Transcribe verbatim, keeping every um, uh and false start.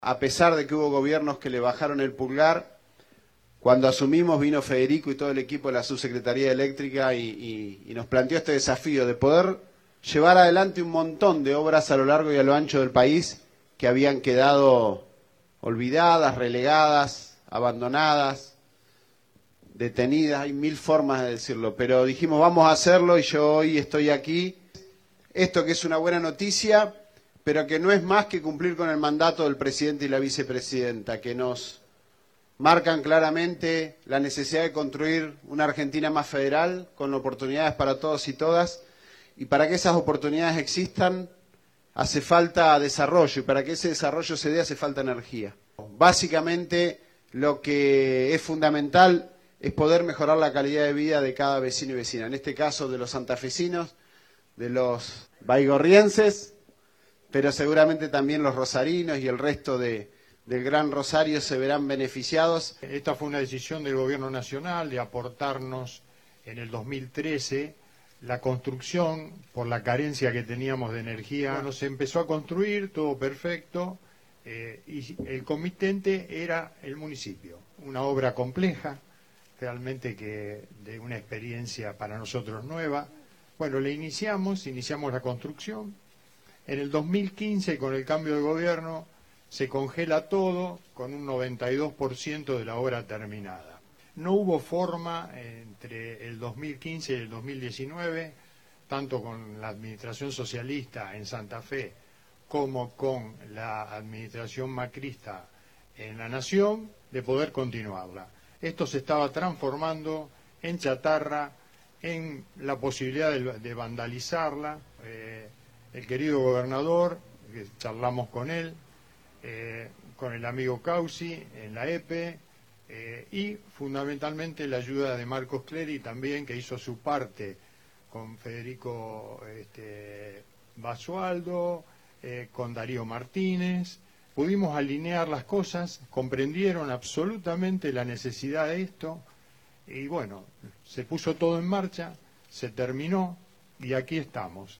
A pesar de que hubo gobiernos que le bajaron el pulgar, cuando asumimos vino Federico y todo el equipo de la Subsecretaría Eléctrica y, y, y nos planteó este desafío de poder llevar adelante un montón de obras a lo largo y a lo ancho del país que habían quedado olvidadas, relegadas, abandonadas, detenidas, hay mil formas de decirlo, pero dijimos vamos a hacerlo y yo hoy estoy aquí. Esto que es una buena noticia, pero que no es más que cumplir con el mandato del presidente y la vicepresidenta, que nos marcan claramente la necesidad de construir una Argentina más federal, con oportunidades para todos y todas, y para que esas oportunidades existan hace falta desarrollo, y para que ese desarrollo se dé hace falta energía. Básicamente lo que es fundamental es poder mejorar la calidad de vida de cada vecino y vecina, en este caso de los santafesinos, de los baigorrienses, pero seguramente también los rosarinos y el resto de, del Gran Rosario se verán beneficiados. Esta fue una decisión del Gobierno Nacional de aportarnos en el dos mil trece la construcción por la carencia que teníamos de energía. Bueno, se empezó a construir, todo perfecto, eh, y el comitente era el municipio. Una obra compleja, realmente que de una experiencia para nosotros nueva. Bueno, le iniciamos, iniciamos la construcción. En el dos mil quince, con el cambio de gobierno, se congela todo con un noventa y dos por ciento de la obra terminada. No hubo forma entre el dos mil quince y el dos mil diecinueve, tanto con la administración socialista en Santa Fe como con la administración macrista en la Nación, de poder continuarla. Esto se estaba transformando en chatarra, en la posibilidad de, de vandalizarla. Eh, el querido gobernador, que charlamos con él, eh, con el amigo Causi en la E P E, eh, y fundamentalmente la ayuda de Marcos Clery también, que hizo su parte con Federico este, Basualdo, eh, con Darío Martínez. Pudimos alinear las cosas, comprendieron absolutamente la necesidad de esto, y bueno, se puso todo en marcha, se terminó, y aquí estamos.